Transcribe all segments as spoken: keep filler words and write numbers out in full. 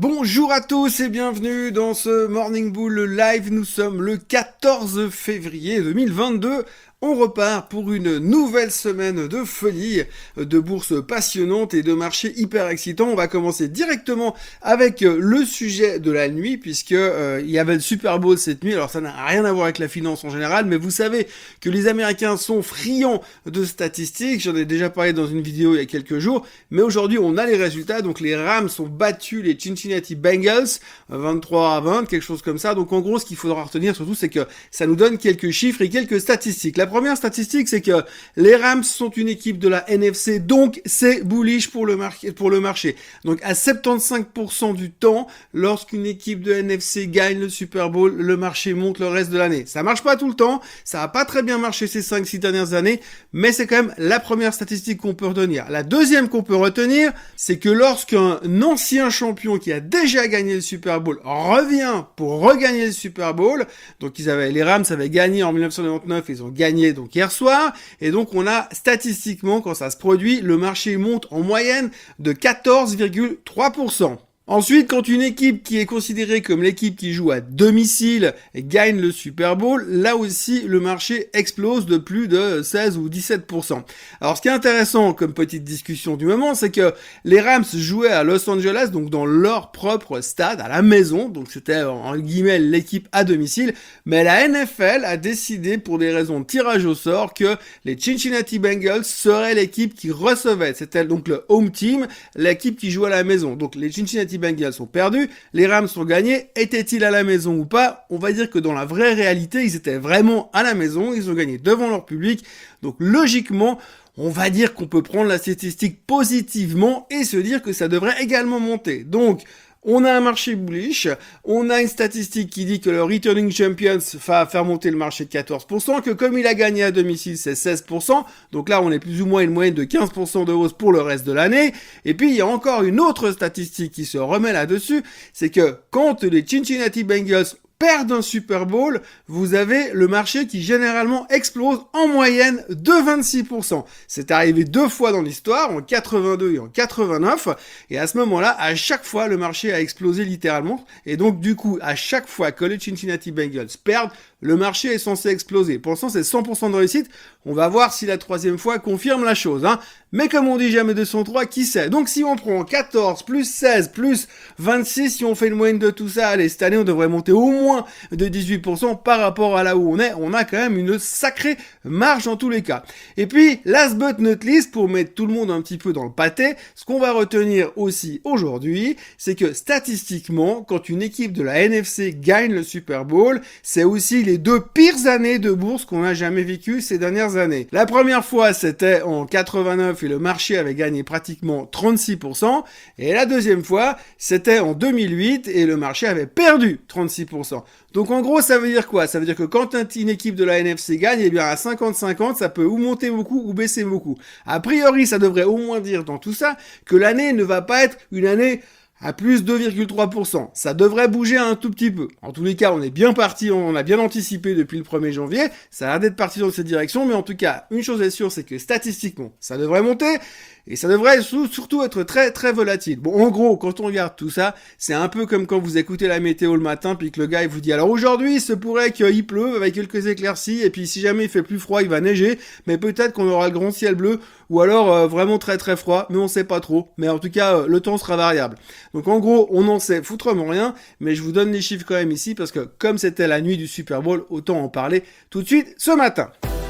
Bonjour à tous et bienvenue dans ce Morning Bull Live. Nous sommes le quatorze février deux mille vingt-deux. On repart pour une nouvelle semaine de folie, de bourses passionnantes et de marchés hyper excitants. On va commencer directement avec le sujet de la nuit, puisque euh, il y avait le Super Bowl cette nuit. Alors ça n'a rien à voir avec la finance en général, mais vous savez que les Américains sont friands de statistiques. J'en ai déjà parlé dans une vidéo il y a quelques jours, mais aujourd'hui on a les résultats. Donc les Rams ont battu les Cincinnati Bengals vingt-trois à vingt, quelque chose comme ça. Donc en gros, ce qu'il faudra retenir surtout, c'est que ça nous donne quelques chiffres et quelques statistiques. La première statistique, c'est que les Rams sont une équipe de la N F C, donc c'est bullish pour le, mar- pour le marché. Donc à soixante-quinze pour cent du temps, lorsqu'une équipe de N F C gagne le Super Bowl, le marché monte le reste de l'année. Ça marche pas tout le temps, ça a pas très bien marché ces cinq six dernières années, mais c'est quand même la première statistique qu'on peut retenir. La deuxième qu'on peut retenir, c'est que lorsqu'un ancien champion qui a déjà gagné le Super Bowl revient pour regagner le Super Bowl, donc ils avaient, les Rams avaient gagné en dix-neuf cent quatre-vingt-dix-neuf, ils ont gagné donc hier soir, et donc on a statistiquement, quand ça se produit, le marché monte en moyenne de quatorze virgule trois pour cent. Ensuite, quand une équipe qui est considérée comme l'équipe qui joue à domicile gagne le Super Bowl, là aussi, le marché explose de plus de seize ou dix-sept pour cent. Alors, ce qui est intéressant comme petite discussion du moment, c'est que les Rams jouaient à Los Angeles, donc dans leur propre stade, à la maison, donc c'était, en guillemets, l'équipe à domicile, mais la N F L a décidé, pour des raisons de tirage au sort, que les Cincinnati Bengals seraient l'équipe qui recevait. C'était donc le home team, l'équipe qui joue à la maison. Donc, les Cincinnati Bengals sont perdus, les Rams sont gagnés. Étaient-ils à la maison ou pas? On va dire que dans la vraie réalité, ils étaient vraiment à la maison, ils ont gagné devant leur public. Donc logiquement, on va dire qu'on peut prendre la statistique positivement et se dire que ça devrait également monter. Donc on a un marché bullish, on a une statistique qui dit que le returning champions va faire monter le marché de quatorze pour cent, que comme il a gagné à domicile, c'est seize pour cent, donc là on est plus ou moins une moyenne de quinze pour cent de hausse pour le reste de l'année. Et puis il y a encore une autre statistique qui se remet là-dessus, c'est que quand les Cincinnati Bengals perdent un Super Bowl, vous avez le marché qui généralement explose en moyenne de vingt-six pour cent. C'est arrivé deux fois dans l'histoire, en quatre-vingt-deux et en quatre-vingt-neuf, et à ce moment-là, à chaque fois, le marché a explosé littéralement, et donc du coup, à chaque fois que les Cincinnati Bengals perdent, le marché est censé exploser. Pour l'instant, c'est cent pour cent de réussite. On va voir si la troisième fois confirme la chose, hein. Mais comme on dit jamais deux cent trois, qui sait? Donc si on prend quatorze, plus seize, plus vingt-six, si on fait une moyenne de tout ça, allez, cette année, on devrait monter au moins de dix-huit pour cent par rapport à là où on est. On a quand même une sacrée marge dans tous les cas. Et puis, last but not least, pour mettre tout le monde un petit peu dans le pâté, ce qu'on va retenir aussi aujourd'hui, c'est que statistiquement, quand une équipe de la N F C gagne le Super Bowl, c'est aussi les deux pires années de bourse qu'on a jamais vécues ces dernières années. La première fois, c'était en quatre-vingt-neuf et le marché avait gagné pratiquement trente-six pour cent. Et la deuxième fois, c'était en deux mille huit et le marché avait perdu trente-six pour cent. Donc en gros, ça veut dire quoi? Ça veut dire que quand une équipe de la N F C gagne, eh bien à cinquante cinquante, ça peut ou monter beaucoup ou baisser beaucoup. A priori, ça devrait au moins dire dans tout ça que l'année ne va pas être une année à plus deux virgule trois pour cent. Ça devrait bouger un tout petit peu. En tous les cas, on est bien parti, on a bien anticipé depuis le premier janvier. Ça a l'air d'être parti dans cette direction, mais en tout cas, une chose est sûre, c'est que statistiquement, ça devrait monter. Et ça devrait surtout être très très volatile. Bon, en gros, quand on regarde tout ça, c'est un peu comme quand vous écoutez la météo le matin, puis que le gars il vous dit alors aujourd'hui, il se pourrait qu'il pleuve avec quelques éclaircies, et puis si jamais il fait plus froid, il va neiger, mais peut-être qu'on aura le grand ciel bleu, ou alors euh, vraiment très très froid, mais on sait pas trop. Mais en tout cas, euh, le temps sera variable. Donc en gros, on en sait foutrement rien, mais je vous donne les chiffres quand même ici, parce que comme c'était la nuit du Super Bowl, autant en parler tout de suite ce matin.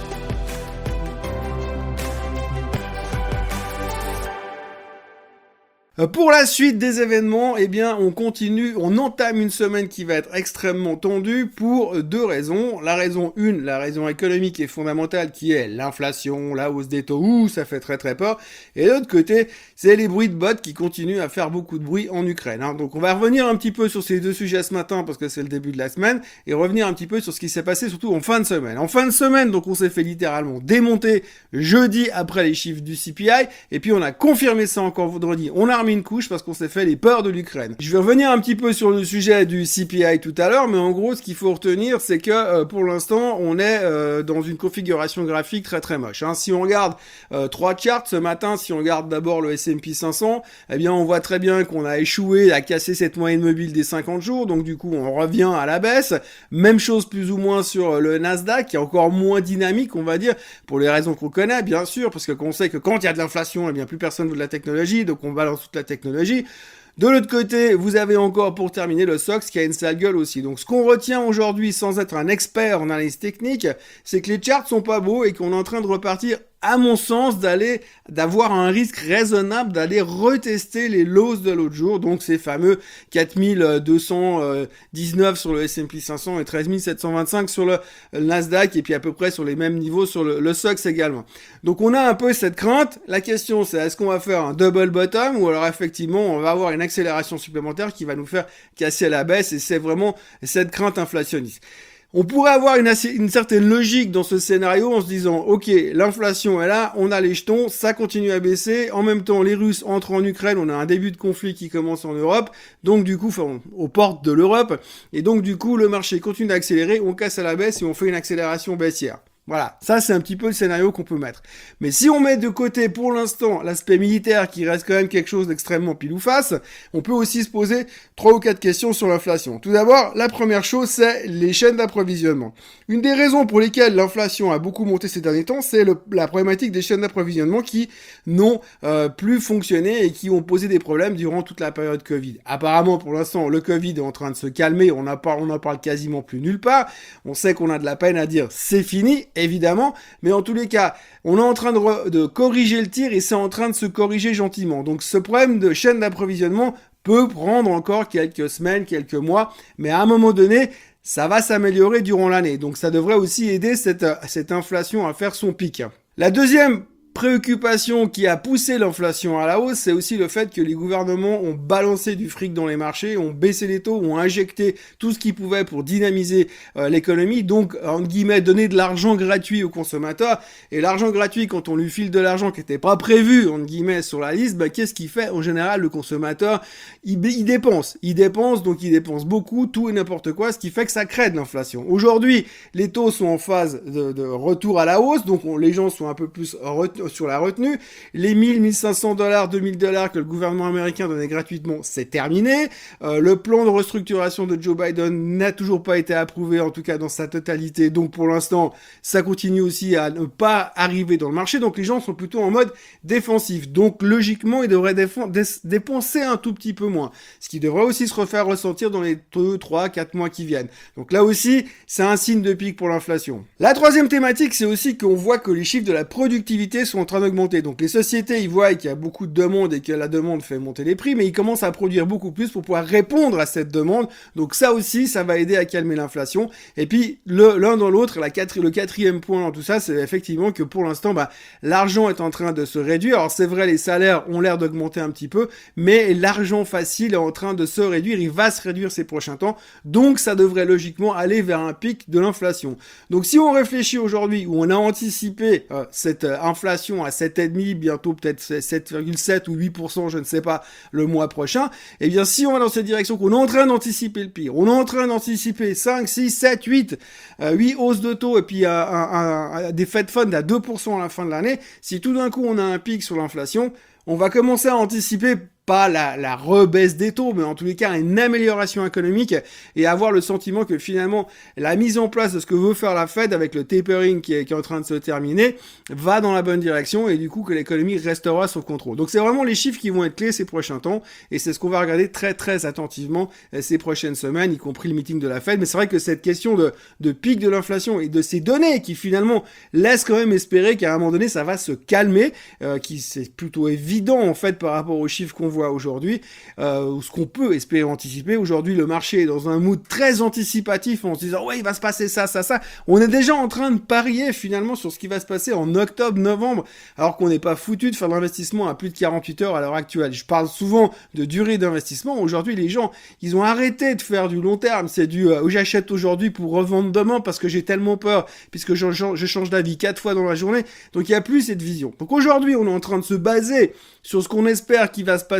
Pour la suite des événements, eh bien, on continue, on entame une semaine qui va être extrêmement tendue pour deux raisons. La raison une, la raison économique et fondamentale qui est l'inflation, la hausse des taux, ouh, ça fait très très peur. Et de l'autre côté, c'est les bruits de bottes qui continuent à faire beaucoup de bruit en Ukraine, hein. Donc on va revenir un petit peu sur ces deux sujets ce matin parce que c'est le début de la semaine et revenir un petit peu sur ce qui s'est passé surtout en fin de semaine. En fin de semaine, donc on s'est fait littéralement démonter jeudi après les chiffres du C P I et puis on a confirmé ça encore vendredi. On a remis une couche parce qu'on s'est fait les peurs de l'Ukraine. Je vais revenir un petit peu sur le sujet du C P I tout à l'heure, mais en gros, ce qu'il faut retenir, c'est que euh, pour l'instant, on est euh, dans une configuration graphique très très moche. Hein. Si on regarde euh, trois charts ce matin, si on regarde d'abord le S and P cinq cents, eh bien, on voit très bien qu'on a échoué à casser cette moyenne mobile des cinquante jours, donc du coup, on revient à la baisse. Même chose plus ou moins sur le Nasdaq, qui est encore moins dynamique, on va dire, pour les raisons qu'on connaît, bien sûr, parce que qu'on sait que quand il y a de l'inflation, eh bien, plus personne veut de la technologie, donc on balance toute la technologie. De l'autre côté, vous avez encore, pour terminer, le S O X qui a une sale gueule aussi. Donc, ce qu'on retient aujourd'hui, sans être un expert en analyse technique, c'est que les charts sont pas beaux et qu'on est en train de repartir, à mon sens, d'aller, d'avoir un risque raisonnable d'aller retester les lows de l'autre jour. Donc, ces fameux quatre mille deux cent dix-neuf sur le S and P cinq cents et treize mille sept cent vingt-cinq sur le Nasdaq et puis à peu près sur les mêmes niveaux sur le, le S O X également. Donc, on a un peu cette crainte. La question, c'est est-ce qu'on va faire un double bottom ou alors effectivement, on va avoir une accélération supplémentaire qui va nous faire casser la baisse et c'est vraiment cette crainte inflationniste. On pourrait avoir une, assez, une certaine logique dans ce scénario en se disant ok, l'inflation est là, on a les jetons, ça continue à baisser, en même temps les Russes entrent en Ukraine, on a un début de conflit qui commence en Europe, donc du coup, enfin, aux portes de l'Europe, et donc du coup le marché continue d'accélérer, on casse à la baisse et on fait une accélération baissière. Voilà, ça c'est un petit peu le scénario qu'on peut mettre. Mais si on met de côté pour l'instant l'aspect militaire qui reste quand même quelque chose d'extrêmement pile ou face, on peut aussi se poser trois ou quatre questions sur l'inflation. Tout d'abord, la première chose c'est les chaînes d'approvisionnement. Une des raisons pour lesquelles l'inflation a beaucoup monté ces derniers temps, c'est le, la problématique des chaînes d'approvisionnement qui n'ont euh, plus fonctionné et qui ont posé des problèmes durant toute la période Covid. Apparemment, pour l'instant, le Covid est en train de se calmer, on n'en parle, on en parle quasiment plus nulle part. On sait qu'on a de la peine à dire c'est fini, évidemment, mais en tous les cas, on est en train de, re- de corriger le tir et c'est en train de se corriger gentiment. Donc ce problème de chaîne d'approvisionnement peut prendre encore quelques semaines, quelques mois, mais à un moment donné, ça va s'améliorer durant l'année. Donc ça devrait aussi aider cette, cette inflation à faire son pic. La deuxième préoccupation qui a poussé l'inflation à la hausse, c'est aussi le fait que les gouvernements ont balancé du fric dans les marchés, ont baissé les taux, ont injecté tout ce qu'ils pouvaient pour dynamiser euh, l'économie, donc entre guillemets donner de l'argent gratuit aux consommateurs. Et l'argent gratuit, quand on lui file de l'argent qui n'était pas prévu entre guillemets sur la liste, bah, qu'est-ce qu'il fait? En général, le consommateur, il, il dépense, il dépense, donc il dépense beaucoup, tout et n'importe quoi, ce qui fait que ça crée de l'inflation. Aujourd'hui, les taux sont en phase de, de retour à la hausse, donc on, les gens sont un peu plus retenus sur la retenue. Les mille, mille cinq cents dollars, deux mille dollars que le gouvernement américain donnait gratuitement, c'est terminé. Euh, le plan de restructuration de Joe Biden n'a toujours pas été approuvé, en tout cas dans sa totalité. Donc pour l'instant, ça continue aussi à ne pas arriver dans le marché. Donc les gens sont plutôt en mode défensif. Donc logiquement, ils devraient défend- dé- dépenser un tout petit peu moins. Ce qui devrait aussi se refaire ressentir dans les deux, trois, quatre mois qui viennent. Donc là aussi, c'est un signe de pic pour l'inflation. La troisième thématique, c'est aussi qu'on voit que les chiffres de la productivité sont en train d'augmenter. Donc les sociétés, ils voient qu'il y a beaucoup de demandes et que la demande fait monter les prix, mais ils commencent à produire beaucoup plus pour pouvoir répondre à cette demande. Donc ça aussi, ça va aider à calmer l'inflation. Et puis le, l'un dans l'autre, la quatri- le quatrième point dans tout ça, c'est effectivement que pour l'instant, bah, l'argent est en train de se réduire. Alors c'est vrai, les salaires ont l'air d'augmenter un petit peu, mais l'argent facile est en train de se réduire. Il va se réduire ces prochains temps. Donc ça devrait logiquement aller vers un pic de l'inflation. Donc si on réfléchit aujourd'hui, où on a anticipé euh, cette euh, inflation à sept virgule cinq, bientôt peut-être sept virgule sept ou huit pour cent, je ne sais pas, le mois prochain, eh bien si on va dans cette direction, qu'on est en train d'anticiper le pire, on est en train d'anticiper cinq, six, sept, huit, euh, huit hausses de taux et puis euh, un, un, un, des Fed Funds à deux pour cent à la fin de l'année, si tout d'un coup on a un pic sur l'inflation, on va commencer à anticiper pas la, la rebaisse des taux, mais en tous les cas une amélioration économique et avoir le sentiment que finalement la mise en place de ce que veut faire la Fed avec le tapering qui est, qui est en train de se terminer va dans la bonne direction et du coup que l'économie restera sous contrôle. Donc c'est vraiment les chiffres qui vont être clés ces prochains temps et c'est ce qu'on va regarder très très attentivement ces prochaines semaines, y compris le meeting de la Fed. Mais c'est vrai que cette question de, de pic de l'inflation et de ces données qui finalement laissent quand même espérer qu'à un moment donné ça va se calmer, euh, qui c'est plutôt évident en fait par rapport aux chiffres qu'on voit aujourd'hui, euh, ou ce qu'on peut espérer anticiper. Aujourd'hui, le marché est dans un mood très anticipatif en se disant ouais, il va se passer ça, ça, ça. On est déjà en train de parier finalement sur ce qui va se passer en octobre, novembre, alors qu'on n'est pas foutu de faire de l'investissement à plus de quarante-huit heures à l'heure actuelle. Je parle souvent de durée d'investissement. Aujourd'hui, les gens, ils ont arrêté de faire du long terme. C'est du euh, j'achète aujourd'hui pour revendre demain parce que j'ai tellement peur, puisque je, je change d'avis quatre fois dans la journée. Donc il n'y a plus cette vision. Donc aujourd'hui, on est en train de se baser sur ce qu'on espère qui va se passer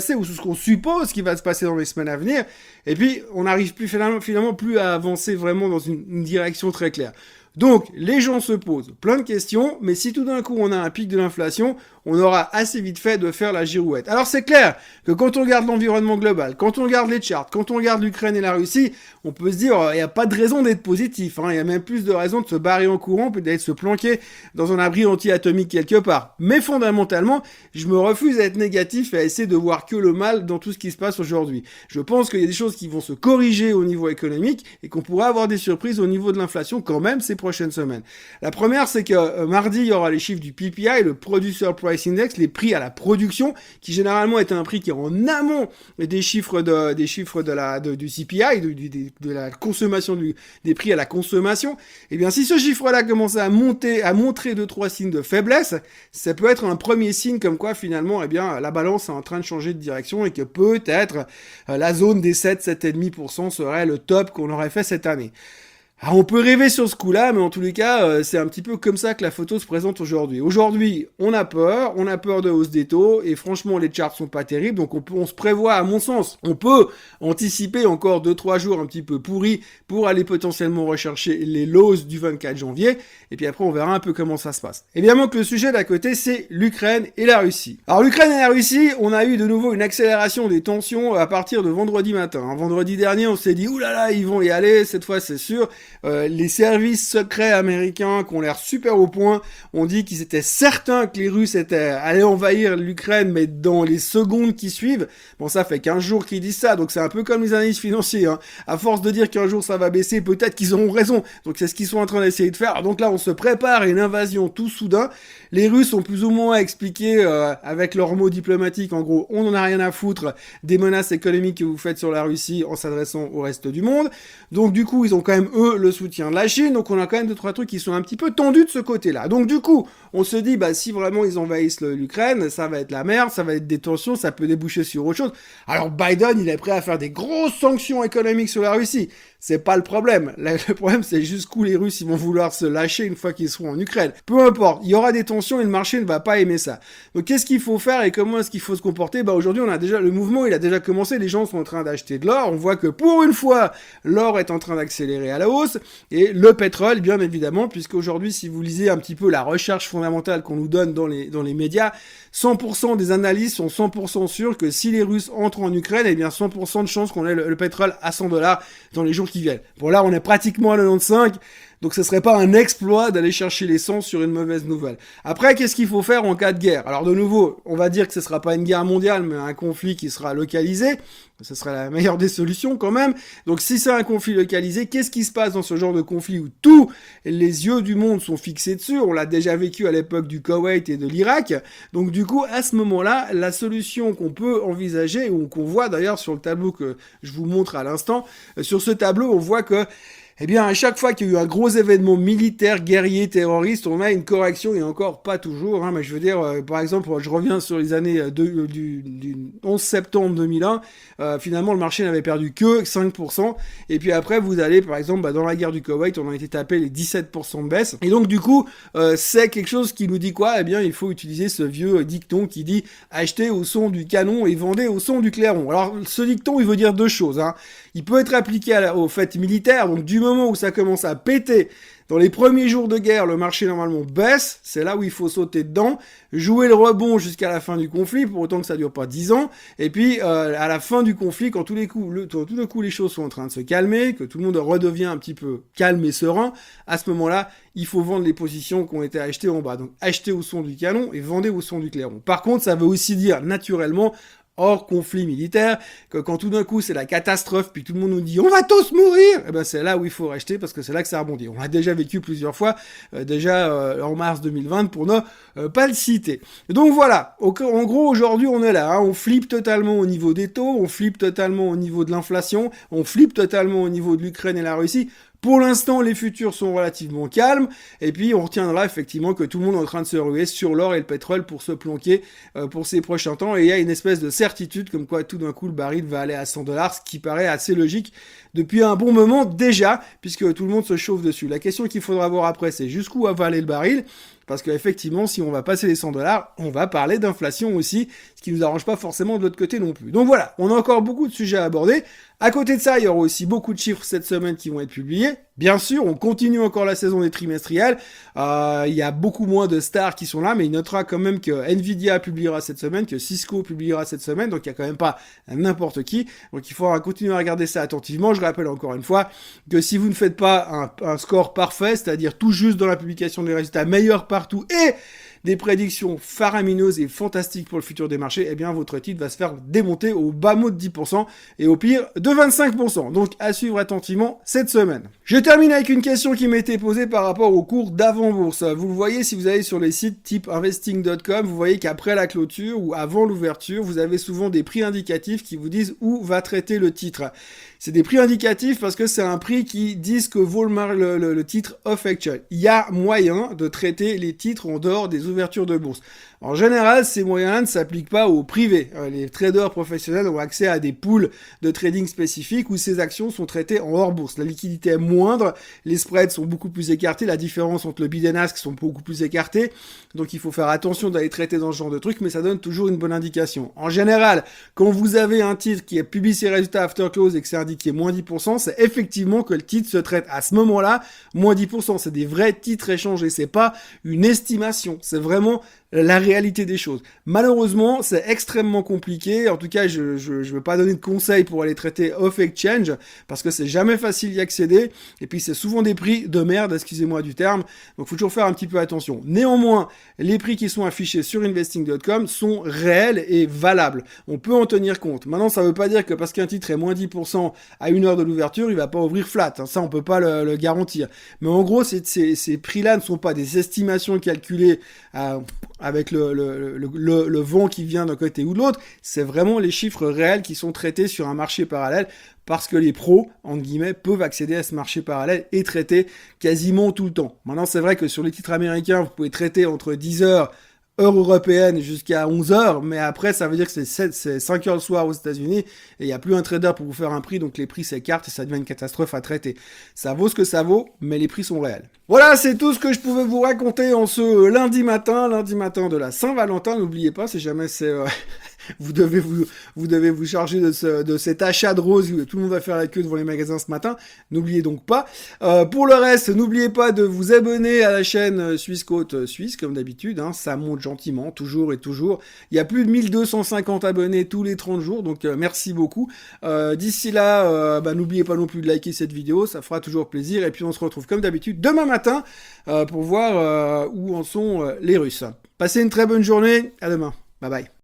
passer, ou ce qu'on suppose qui va se passer dans les semaines à venir, et puis on n'arrive plus finalement, finalement plus à avancer vraiment dans une, une direction très claire. Donc, les gens se posent plein de questions, mais si tout d'un coup on a un pic de l'inflation, on aura assez vite fait de faire la girouette. Alors c'est clair que quand on regarde l'environnement global, quand on regarde les charts, quand on regarde l'Ukraine et la Russie, on peut se dire, il n'y a pas de raison d'être positif, hein. Il y a même plus de raison de se barrer en courant, peut d'être se planquer dans un abri anti-atomique quelque part. Mais fondamentalement, je me refuse à être négatif et à essayer de voir que le mal dans tout ce qui se passe aujourd'hui. Je pense qu'il y a des choses qui vont se corriger au niveau économique et qu'on pourrait avoir des surprises au niveau de l'inflation quand même ces prochaines semaines. La première, c'est que euh, mardi, il y aura les chiffres du P P I, le Producer Price Index, les prix à la production, qui généralement est un prix qui est en amont des chiffres de, des chiffres de la, de, du C P I, de, de, de la consommation du, des prix à la consommation. Et bien, si ce chiffre-là commence à monter, à montrer deux, trois signes de faiblesse, ça peut être un premier signe comme quoi, finalement, eh bien, la balance est en train de changer de direction et que peut-être euh, la zone des sept, sept virgule cinq pour cent serait le top qu'on aurait fait cette année. Alors on peut rêver sur ce coup-là, mais en tous les cas, euh, c'est un petit peu comme ça que la photo se présente aujourd'hui. Aujourd'hui, on a peur, on a peur de hausse des taux, et franchement, les charts sont pas terribles, donc on peut, on se prévoit, à mon sens, on peut anticiper encore deux trois jours un petit peu pourris pour aller potentiellement rechercher les lows du vingt-quatre janvier, et puis après, on verra un peu comment ça se passe. Évidemment que le sujet d'à côté, c'est l'Ukraine et la Russie. Alors l'Ukraine et la Russie, on a eu de nouveau une accélération des tensions à partir de vendredi matin. Vendredi dernier, on s'est dit, oulala, ils vont y aller, cette fois c'est sûr. Euh, les services secrets américains qui ont l'air super au point ont dit qu'ils étaient certains que les Russes étaient allés envahir l'Ukraine, mais dans les secondes qui suivent. Bon, ça fait quinze jours qu'ils disent ça, donc c'est un peu comme les analystes financiers, hein. À force de dire qu'un jour ça va baisser, peut-être qu'ils auront raison. Donc c'est ce qu'ils sont en train d'essayer de faire. Donc là, on se prépare à une invasion tout soudain. Les Russes ont plus ou moins expliqué euh, avec leurs mots diplomatiques, en gros, on n'en a rien à foutre des menaces économiques que vous faites sur la Russie en s'adressant au reste du monde. Donc du coup, ils ont quand même, eux, le soutien de la Chine, donc on a quand même deux trois trucs qui sont un petit peu tendus de ce côté-là. Donc du coup, on se dit, bah si vraiment ils envahissent l'Ukraine, ça va être la merde, ça va être des tensions, ça peut déboucher sur autre chose. Alors Biden, il est prêt à faire des grosses sanctions économiques sur la Russie. C'est pas le problème. Le problème, c'est jusqu'où les Russes ils vont vouloir se lâcher une fois qu'ils seront en Ukraine. Peu importe, il y aura des tensions et le marché ne va pas aimer ça. Donc qu'est-ce qu'il faut faire et comment est-ce qu'il faut se comporter? Bah aujourd'hui, on a déjà le mouvement, il a déjà commencé, les gens sont en train d'acheter de l'or. On voit que pour une fois, l'or est en train d'accélérer à la hausse et le pétrole, bien évidemment, puisqu'aujourd'hui, si vous lisez un petit peu la recherche fondamentale qu'on nous donne dans les dans les médias, cent pour cent des analystes sont cent pour cent sûrs que si les Russes entrent en Ukraine, eh bien cent pour cent de chances qu'on ait le, le pétrole à cent dollars dans les jours qui viennent. Bon là, on est pratiquement à quatre-vingt-quinze, donc ce serait pas un exploit d'aller chercher les cent sur une mauvaise nouvelle. Après, qu'est-ce qu'il faut faire en cas de guerre? Alors de nouveau, on va dire que ce sera pas une guerre mondiale, mais un conflit qui sera localisé. Ce serait la meilleure des solutions quand même. Donc si c'est un conflit localisé, qu'est-ce qui se passe dans ce genre de conflit où tous les yeux du monde sont fixés dessus? On l'a déjà vécu à l'époque du Koweït et de l'Irak. Donc du coup, à ce moment-là, la solution qu'on peut envisager, ou qu'on voit d'ailleurs sur le tableau que je vous montre à l'instant, sur ce tableau, on voit que eh bien, à chaque fois qu'il y a eu un gros événement militaire, guerrier, terroriste, on a une correction, et encore pas toujours, hein, mais je veux dire, euh, par exemple, je reviens sur les années de, euh, du, du onze septembre deux mille un, euh, finalement, le marché n'avait perdu que cinq pour cent, et puis après, vous allez, par exemple, bah, dans la guerre du Koweït, on a été tapé les dix-sept pour cent de baisse, et donc, du coup, euh, c'est quelque chose qui nous dit quoi? Eh bien, il faut utiliser ce vieux dicton qui dit « achetez au son du canon et vendez au son du clairon ». Alors, ce dicton, il veut dire deux choses, hein. Il peut être appliqué à la, aux fêtes militaires, donc du moment où ça commence à péter, dans les premiers jours de guerre, le marché normalement baisse, c'est là où il faut sauter dedans, jouer le rebond jusqu'à la fin du conflit, pour autant que ça dure pas dix ans, et puis euh, à la fin du conflit, quand tous les coups, le, tout d'un coup les choses sont en train de se calmer, que tout le monde redevient un petit peu calme et serein, à ce moment-là, il faut vendre les positions qui ont été achetées en bas. Donc acheter au son du canon et vendez au son du clairon. Par contre, ça veut aussi dire naturellement, hors conflit militaire, que quand tout d'un coup c'est la catastrophe, puis tout le monde nous dit on va tous mourir, et ben c'est là où il faut racheter parce que c'est là que ça rebondit. On l'a déjà vécu plusieurs fois, euh, déjà euh, en mars deux mille vingt pour ne euh, pas le citer. Donc voilà, en gros aujourd'hui on est là, hein, on flippe totalement au niveau des taux, on flippe totalement au niveau de l'inflation, on flippe totalement au niveau de l'Ukraine et la Russie. Pour l'instant, les futurs sont relativement calmes, et puis on retiendra effectivement que tout le monde est en train de se ruer sur l'or et le pétrole pour se planquer euh, pour ces prochains temps, et il y a une espèce de certitude comme quoi tout d'un coup le baril va aller à cent dollars, ce qui paraît assez logique depuis un bon moment déjà, puisque tout le monde se chauffe dessus. La question qu'il faudra voir après, c'est jusqu'où va aller le baril. parce qu'effectivement, si on va passer les cent dollars, on va parler d'inflation aussi, ce qui nous arrange pas forcément de l'autre côté non plus. Donc voilà, on a encore beaucoup de sujets à aborder. À côté de ça, il y aura aussi beaucoup de chiffres cette semaine qui vont être publiés. Bien sûr, on continue encore la saison des trimestriels. Euh, il y a beaucoup moins de stars qui sont là, mais il notera quand même que Nvidia publiera cette semaine, que Cisco publiera cette semaine, donc il y a quand même pas n'importe qui. Donc il faudra continuer à regarder ça attentivement. Je rappelle encore une fois que si vous ne faites pas un, un score parfait, c'est-à-dire tout juste dans la publication des résultats, meilleurs partout et des prédictions faramineuses et fantastiques pour le futur des marchés, eh bien votre titre va se faire démonter au bas mot de dix pour cent et au pire de vingt-cinq pour cent. Donc à suivre attentivement cette semaine. Je termine avec une question qui m'a été posée par rapport au cours d'avant-bourse. Vous le voyez si vous allez sur les sites type investing point com, vous voyez qu'après la clôture ou avant l'ouverture, vous avez souvent des prix indicatifs qui vous disent où va traiter le titre. C'est des prix indicatifs parce que c'est un prix qui dit ce que vaut le, le, le, le titre off-exchange. Il y a moyen de traiter les titres en dehors des ouvertures de bourse. En général, ces moyens ne s'appliquent pas aux privés. Les traders professionnels ont accès à des pools de trading spécifiques où ces actions sont traitées en hors bourse. La liquidité est moindre, les spreads sont beaucoup plus écartés, la différence entre le bid and ask sont beaucoup plus écartés. Donc il faut faire attention d'aller traiter dans ce genre de trucs, mais ça donne toujours une bonne indication. En général, quand vous avez un titre qui publie ses résultats after close et que c'est indiqué moins dix pour cent, c'est effectivement que le titre se traite à ce moment-là moins dix pour cent. C'est des vrais titres échangés, c'est pas une estimation, c'est vraiment la réalité des choses. Malheureusement, c'est extrêmement compliqué. En tout cas, je je, je veux pas donner de conseils pour aller traiter off-exchange parce que c'est jamais facile d'y accéder. Et puis, c'est souvent des prix de merde, excusez-moi du terme. Donc, faut toujours faire un petit peu attention. Néanmoins, les prix qui sont affichés sur investing point com sont réels et valables. On peut en tenir compte. Maintenant, ça veut pas dire que parce qu'un titre est moins dix pour cent à une heure de l'ouverture, il va pas ouvrir flat. Ça, on peut pas le, le garantir. Mais en gros, ces, ces, ces prix-là ne sont pas des estimations calculées à avec le, le, le, le, le vent qui vient d'un côté ou de l'autre, c'est vraiment les chiffres réels qui sont traités sur un marché parallèle parce que les pros, entre guillemets, peuvent accéder à ce marché parallèle et traiter quasiment tout le temps. Maintenant, c'est vrai que sur les titres américains, vous pouvez traiter entre dix heures heure européenne jusqu'à onze heures, mais après ça veut dire que c'est, sept, c'est cinq heures le soir aux États-Unis et il n'y a plus un trader pour vous faire un prix, donc les prix s'écartent et ça devient une catastrophe à traiter. Ça vaut ce que ça vaut, mais les prix sont réels. Voilà, c'est tout ce que je pouvais vous raconter en ce lundi matin, lundi matin de la Saint-Valentin. N'oubliez pas, si jamais c'est euh, vous devez vous vous devez vous charger de ce de cet achat de roses où tout le monde va faire la queue devant les magasins ce matin. N'oubliez donc pas. Euh, pour le reste, n'oubliez pas de vous abonner à la chaîne Suisse Côte Suisse comme d'habitude. Hein, ça monte gentiment, toujours et toujours. Il y a plus de mille deux cent cinquante abonnés tous les trente jours, donc euh, merci beaucoup. Euh, d'ici là, euh, bah, n'oubliez pas non plus de liker cette vidéo, ça fera toujours plaisir. Et puis on se retrouve comme d'habitude demain matin euh, pour voir euh, où en sont euh, les Russes. Passez une très bonne journée, à demain. Bye bye.